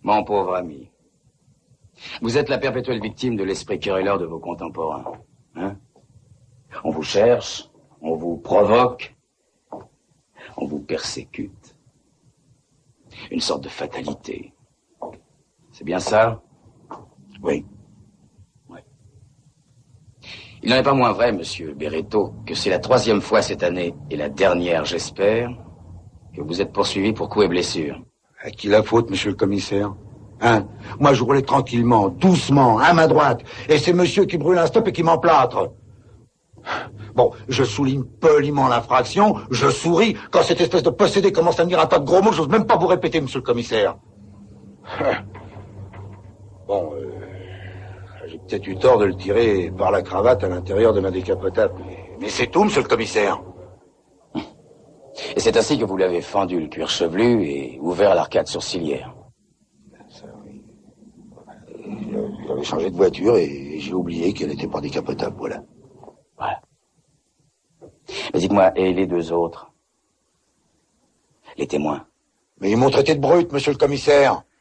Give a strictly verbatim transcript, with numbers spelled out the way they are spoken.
Mon pauvre ami, vous êtes la perpétuelle victime de l'esprit querelleur de vos contemporains. Hein? On vous cherche, on vous provoque, on vous persécute. Une sorte de fatalité. C'est bien ça? Oui. Oui. Il n'en est pas moins vrai, monsieur Béréto, que c'est la troisième fois cette année, et la dernière, j'espère, que vous êtes poursuivi pour coups et blessures. À qui la faute, monsieur le commissaire? Hein? Moi, je roulais tranquillement, doucement, à ma droite, et c'est monsieur qui brûle un stop et qui m'emplâtre. Bon, je souligne poliment l'infraction, je souris, quand cette espèce de possédé commence à me dire un tas de gros mots, j'ose même pas vous répéter, monsieur le commissaire. Bon, euh, j'ai peut-être eu tort de le tirer par la cravate à l'intérieur de ma décapotable, mais, mais c'est tout, monsieur le commissaire. Et c'est ainsi que vous l'avez fendu le cuir chevelu et ouvert l'arcade sourcilière. Ça, oui. J'avais changé de voiture et j'ai oublié qu'elle n'était pas décapotable, voilà. Voilà. Mais dites-moi, et les deux autres? Les témoins? Mais ils m'ont traité de brute, monsieur le commissaire.